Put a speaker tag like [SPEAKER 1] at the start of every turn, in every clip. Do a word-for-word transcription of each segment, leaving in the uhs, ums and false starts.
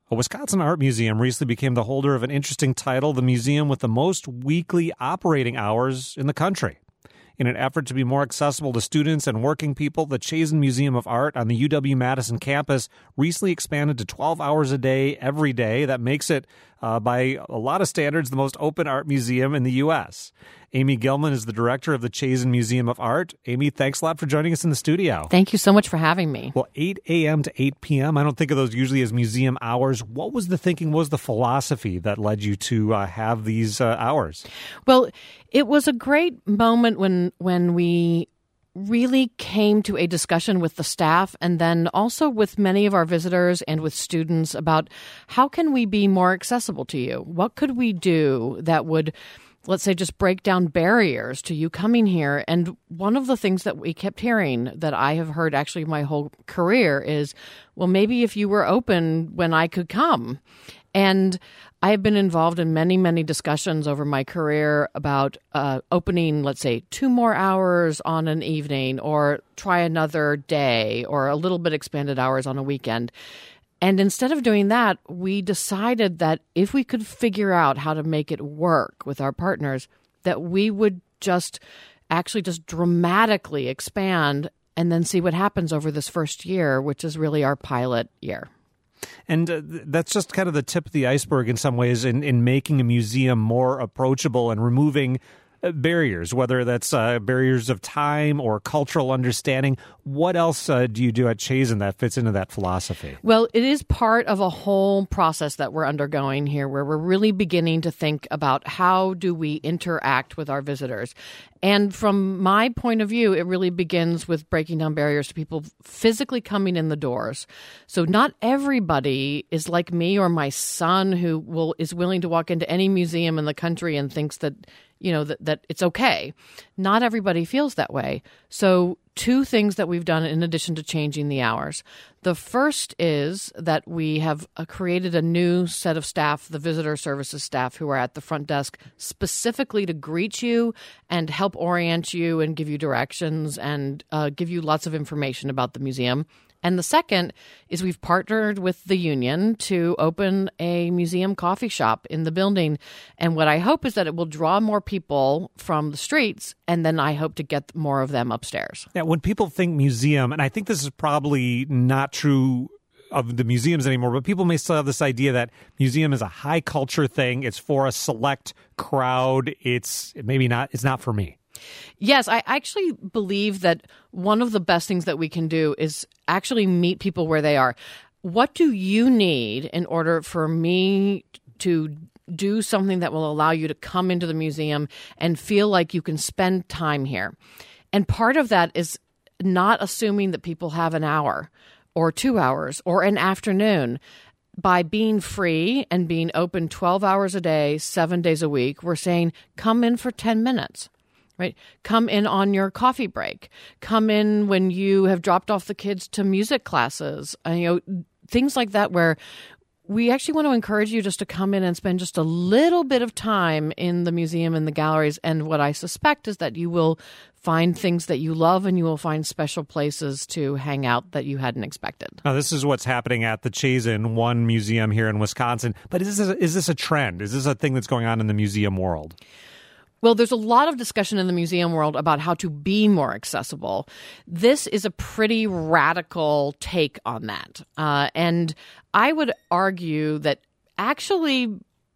[SPEAKER 1] A Wisconsin art museum recently became the holder of an interesting title, the museum with the most weekly operating hours in the country. In an effort to be more accessible to students and working people, the Chazen Museum of Art on the U W-Madison campus recently expanded to twelve hours a day every day. That makes it, uh, by a lot of standards, the most open art museum in the U S Amy Gilman is the director of the Chazen Museum of Art. Amy, thanks a lot for joining us in the studio.
[SPEAKER 2] Thank you so much for having me.
[SPEAKER 1] Well, eight a.m. to eight p.m., I don't think of those usually as museum hours. What was the thinking, what was the philosophy that led you to uh, have these uh, hours?
[SPEAKER 2] Well, it was a great moment when when we really came to a discussion with the staff and then also with many of our visitors and with students about how can we be more accessible to you? What could we do that would, let's say, just break down barriers to you coming here? And one of the things that we kept hearing that I have heard actually my whole career is, well, maybe if you were open when I could come. And I have been involved in many, many discussions over my career about uh, opening, let's say, two more hours on an evening or try another day or a little bit expanded hours on a weekend. And instead of doing that, we decided that if we could figure out how to make it work with our partners, that we would just actually just dramatically expand and then see what happens over this first year, which is really our pilot year.
[SPEAKER 1] And uh, that's just kind of the tip of the iceberg in some ways in, in making a museum more approachable and removing uh, barriers, whether that's uh, barriers of time or cultural understanding. What else uh, do you do at Chazen that fits into that philosophy?
[SPEAKER 2] Well, it is part of a whole process that we're undergoing here where we're really beginning to think about how do we interact with our visitors. And from my point of view, it really begins with breaking down barriers to people physically coming in the doors. So not everybody is like me or my son who will is willing to walk into any museum in the country and thinks that, you know, that, that it's okay. Not everybody feels that way. So two things that we've done in addition to changing the hours. The first is that we have uh, created a new set of staff, the visitor services staff, who are at the front desk specifically to greet you and help orient you and give you directions and uh, give you lots of information about the museum. And the second is we've partnered with the union to open a museum coffee shop in the building. And what I hope is that it will draw more people from the streets, and then I hope to get more of them upstairs.
[SPEAKER 1] Yeah, when people think museum, and I think this is probably not true of the museums anymore, but people may still have this idea that museum is a high culture thing. It's for a select crowd. It's maybe not, it's not for me.
[SPEAKER 2] Yes, I actually believe that one of the best things that we can do is actually meet people where they are. What do you need in order for me to do something that will allow you to come into the museum and feel like you can spend time here? And part of that is not assuming that people have an hour or two hours or an afternoon. By being free and being open twelve hours a day, seven days a week, we're saying come in for ten minutes. Right? Come in on your coffee break. Come in when you have dropped off the kids to music classes. Uh, you know, things like that where we actually want to encourage you just to come in and spend just a little bit of time in the museum and the galleries. And what I suspect is that you will find things that you love and you will find special places to hang out that you hadn't expected.
[SPEAKER 1] Now, this is what's happening at the Chazen, one museum here in Wisconsin. But is this a, is this a trend? Is this a thing that's going on in the museum world?
[SPEAKER 2] Well, there's a lot of discussion in the museum world about how to be more accessible. This is a pretty radical take on that. Uh, and I would argue that actually,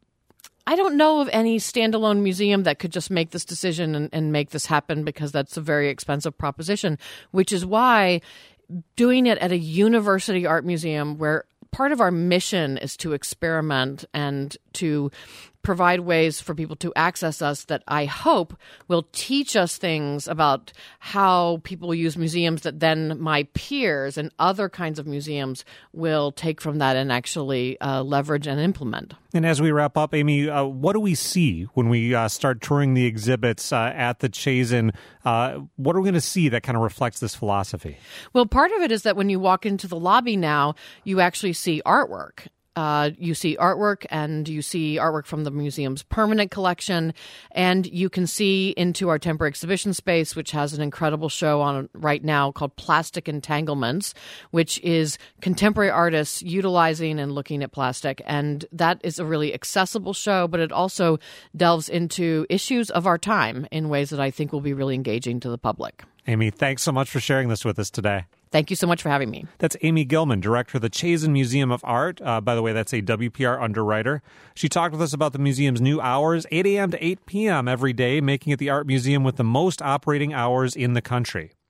[SPEAKER 2] I don't know of any standalone museum that could just make this decision and, and make this happen because that's a very expensive proposition, which is why doing it at a university art museum where part of our mission is to experiment and to provide ways for people to access us that I hope will teach us things about how people use museums that then my peers and other kinds of museums will take from that and actually uh, leverage and implement.
[SPEAKER 1] And as we wrap up, Amy, uh, what do we see when we uh, start touring the exhibits uh, at the Chazen? Uh, what are we going to see that kind of reflects this philosophy?
[SPEAKER 2] Well, part of it is that when you walk into the lobby now, you actually see artwork. Uh, you see artwork, and you see artwork from the museum's permanent collection, and you can see into our temporary exhibition space, which has an incredible show on right now called Plastic Entanglements, which is contemporary artists utilizing and looking at plastic. And that is a really accessible show, but it also delves into issues of our time in ways that I think will be really engaging to the public.
[SPEAKER 1] Amy, thanks so much for sharing this with us today.
[SPEAKER 2] Thank you so much for having me.
[SPEAKER 1] That's Amy Gilman, director of the Chazen Museum of Art. Uh, by the way, that's a W P R underwriter. She talked with us about the museum's new hours, eight a.m. to eight p.m. every day, making it the art museum with the most operating hours in the country.